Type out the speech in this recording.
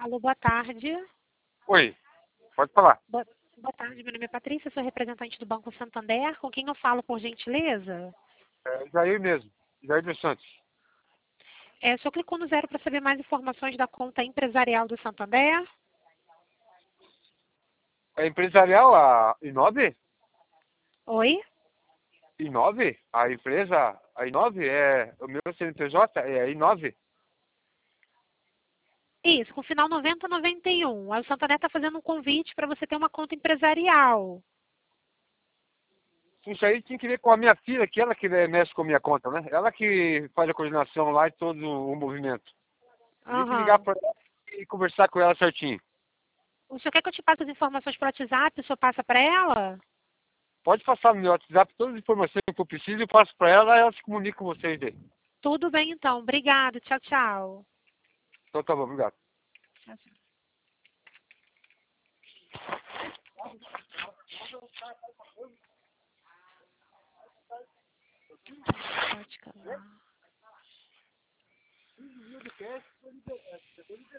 Alô, boa tarde. Oi, pode falar. Boa tarde, meu nome é Patrícia, sou representante do Banco Santander. Com quem eu falo, por gentileza? É Jair mesmo, Jair dos Santos. O senhor clicou no zero para saber mais informações da conta empresarial do Santander? É empresarial a Inove? Oi? Inove? A empresa, a Inove é o meu CNPJ, é a Inove. Isso, com final 9091. Aí o Santander está fazendo um convite para você ter uma conta empresarial. Isso aí tinha que ver com a minha filha, que ela que mexe com a minha conta, né? Ela que faz a coordenação lá e todo o movimento. Teria que ligar Aham. para ela e conversar com ela certinho. O senhor quer que eu te passe as informações para o WhatsApp? O senhor passa para ela? Pode passar no meu WhatsApp todas as informações que eu preciso, eu passo para ela e ela se comunica com vocês aí. Tudo bem, então. Obrigado. Tchau, tchau. Então tá bom, obrigado. Tchau, tchau. Pode calar.